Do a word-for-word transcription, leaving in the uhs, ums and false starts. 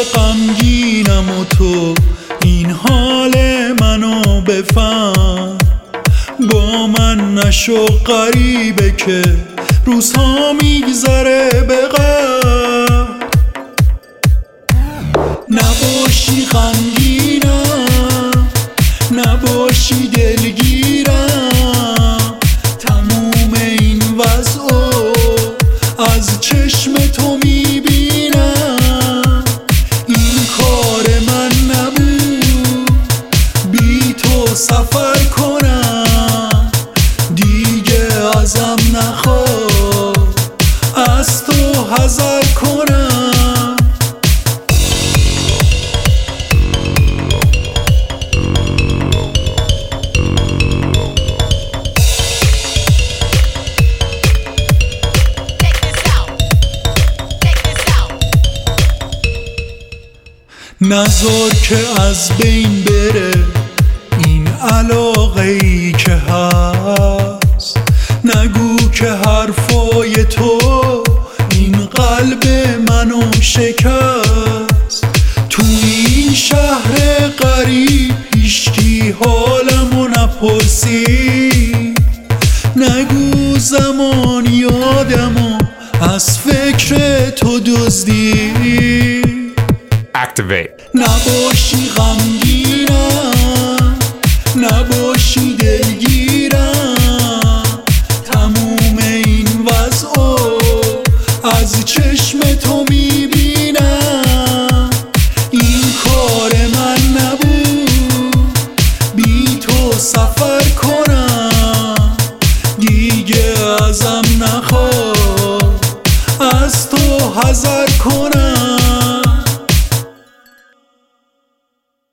غمگینم و تو این حال منو بفهم. با من نشو غریبه که روزها میگذره به غم. نباشی غمگینم، نباشی دلگیرم، تموم این وضعو از چشم تو میبینم. این کار من نبود بی تو سفر کنم، دیگه ازم نخواه از تو حذر کنم. نذار که از بین بره این علاقه ای که هست، نگو که حرفای تو این قلب منو شکست. تو این شهر غریب هیچکی حالمو نپرسی، نگو زمان یادمو از فکر تو دزدی. Activate. نباشی غمگینم، نباشی دلگیرم، تموم این وضعو از چشم تو میبینم. این کار من نبود بی تو سفر کنم، دیگه ازم نخواه از تو حذر